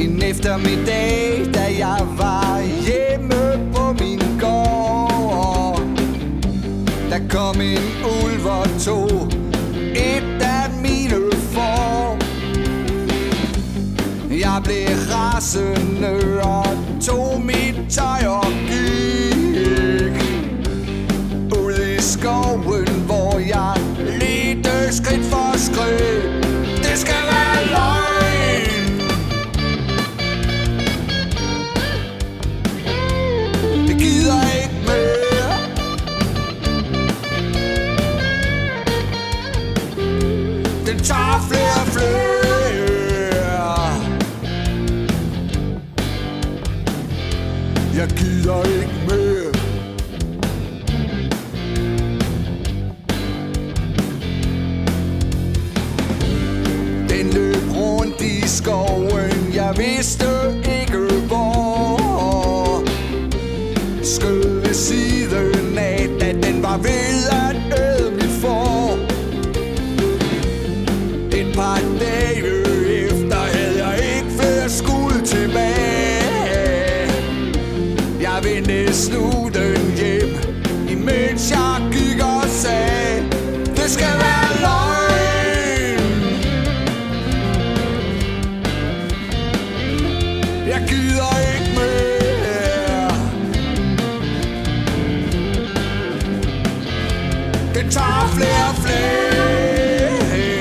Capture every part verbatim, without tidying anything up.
En eftermiddag, da jeg var hjemme på min gård, der kom en ulv og tog et af mine får. Jeg blev rasende og tog mit tøj og gik ud i skoven, hvor jeg ledte skridt for skridt. Det skal være løgn. Det gider ikke mere. Den tager flere og flere. Jeg gider ikke mere. Den løb rundt i skoven, jeg vidste ikke hvor. Skød ved siden af, da den var ved at æde mit får. Et par dage efter havde jeg ikke flere skud tilbage. Jeg vendte snuden hjem, imens jeg gik og sagde, det skal være løgn. Jeg gider ikke mere. Den tager flere og flere.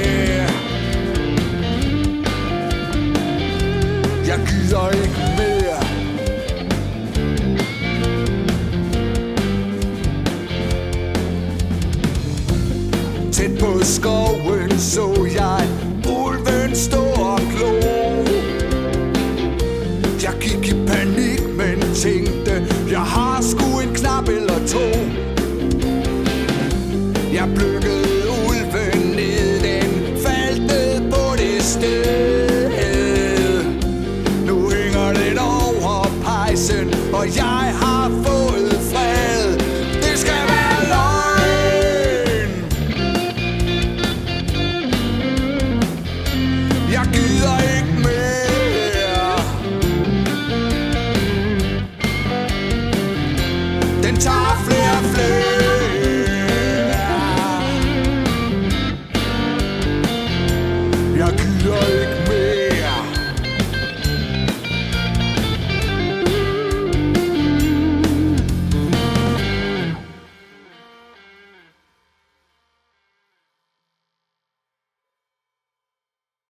Jeg gider ikke mere. Tæt på skoven så jeg ulven stå og glo. Jeg gik i panik, men tænkte, jeg har sgu en knap eller to. Jeg plukkede ulven ned, den faldt ned på det sted. Nu hænger den over pejsen, og jeg